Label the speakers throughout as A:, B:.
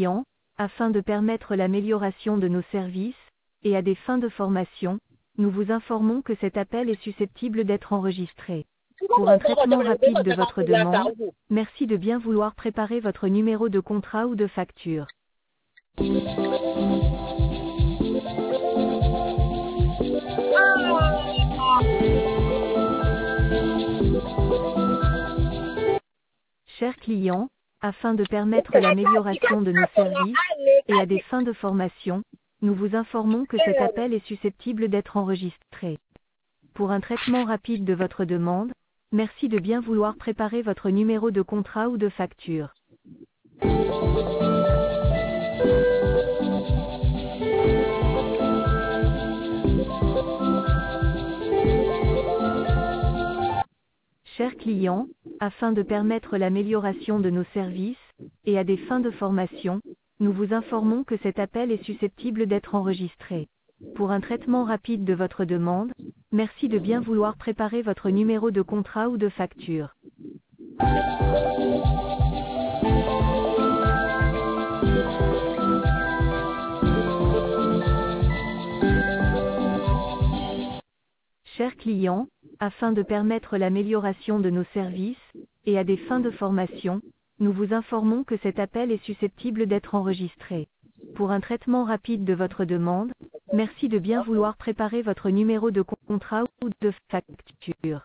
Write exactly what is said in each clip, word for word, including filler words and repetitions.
A: client, afin de permettre l'amélioration de nos services, et à des fins de formation, nous vous informons que cet appel est susceptible d'être enregistré. Pour un traitement rapide de votre demande, merci de bien vouloir préparer votre numéro de contrat ou de facture. Chers clients, afin de permettre l'amélioration de nos services, et à des fins de formation, nous vous informons que cet appel est susceptible d'être enregistré. Pour un traitement rapide de votre demande, merci de bien vouloir préparer votre numéro de contrat ou de facture. Chers clients, afin de permettre l'amélioration de nos services, et à des fins de formation, nous vous informons que cet appel est susceptible d'être enregistré. Pour un traitement rapide de votre demande, merci de bien vouloir préparer votre numéro de contrat ou de facture. Chers clients, afin de permettre l'amélioration de nos services, et à des fins de formation, nous vous informons que cet appel est susceptible d'être enregistré. Pour un traitement rapide de votre demande, merci de bien vouloir préparer votre numéro de contrat ou de facture.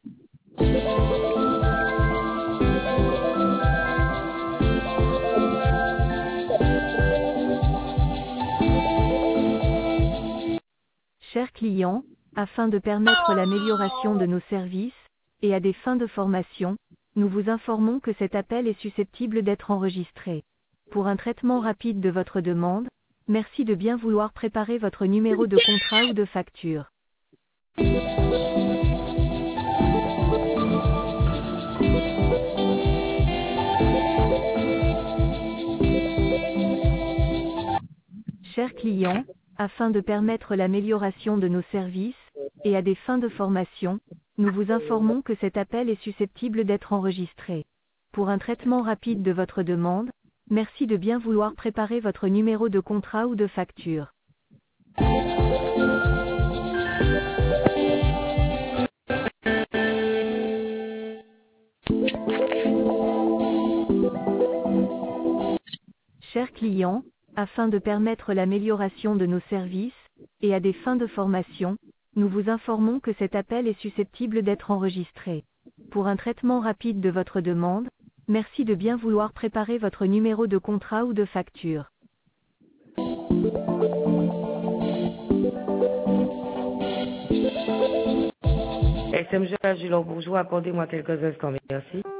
A: Chers clients, afin de permettre l'amélioration de nos services, et à des fins de formation, nous vous informons que cet appel est susceptible d'être enregistré. Pour un traitement rapide de votre demande, merci de bien vouloir préparer votre numéro de contrat ou de facture. Chers clients, afin de permettre l'amélioration de nos services, et à des fins de formation, nous vous informons que cet appel est susceptible d'être enregistré. Pour un traitement rapide de votre demande, merci de bien vouloir préparer votre numéro de contrat ou de facture. Chers clients, afin de permettre l'amélioration de nos services, et à des fins de formation, nous vous informons que cet appel est susceptible d'être enregistré. Pour un traitement rapide de votre demande, merci de bien vouloir préparer votre numéro de contrat ou de facture.
B: S M G Agilon Bourgeois, accordez-moi quelques instants, merci.